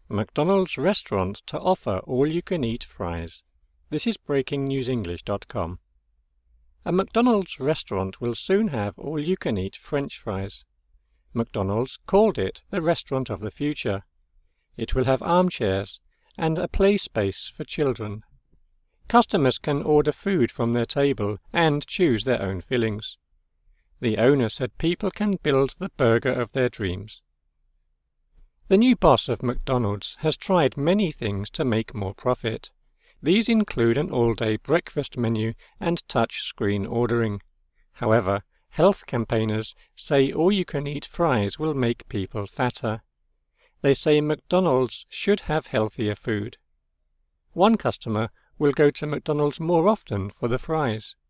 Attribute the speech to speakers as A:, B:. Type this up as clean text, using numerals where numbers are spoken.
A: McDonald's restaurant to offer all-you-can-eat fries. This is BreakingNewsEnglish.com. A McDonald's restaurant will soon have all-you-can-eat French fries. McDonald's called it the restaurant of the future. It will have armchairs and a play space for children. Customers can order food from their table and choose their own fillings. The owner said people can build the burger of their dreams. The new boss of McDonald's has tried many things to make more profit. These include an all-day breakfast menu and touch-screen ordering. However, health campaigners say all-you-can-eat fries will make people fatter. They say McDonald's should have healthier food. One customer will go to McDonald's more often for the fries.